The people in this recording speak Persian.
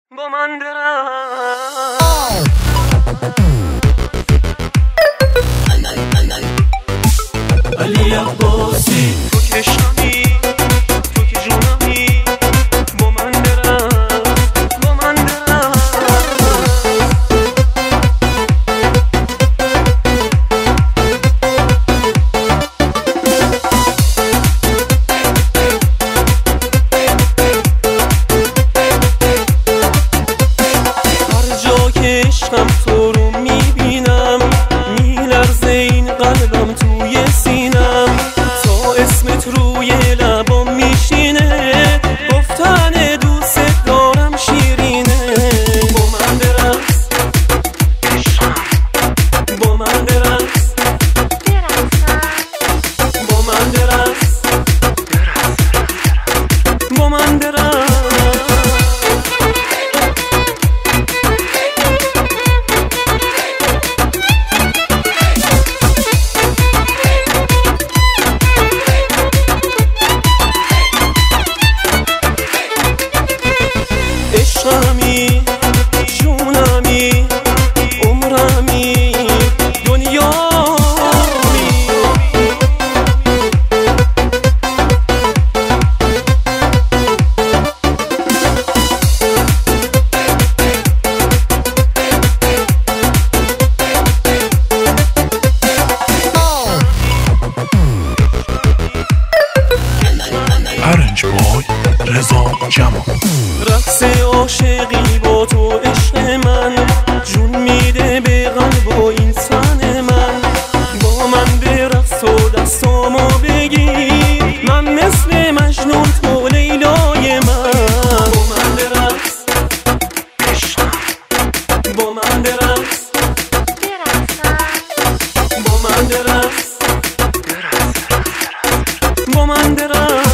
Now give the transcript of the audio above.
با من درم علی عباسی تو که شامی تو که جونمی با من درم با من درم هر جا که عشقم تو رو میبینم میلرزه این قلبم توی سینم تا اسمت روی لبام میشینه گفتن دوست دارم شیرینه با من برقص با من برقص با من برقص با من برقص عشقمی جونمی عمرمی دنیامی Orange Boy رضا جمال رقص عاشقی با تو عشق من جون میده به قلب و این تن من با من برقص و دستامو بگیر من مثل مجنون تو لیلای من با من برقص با من برقص با من برقص با من برقص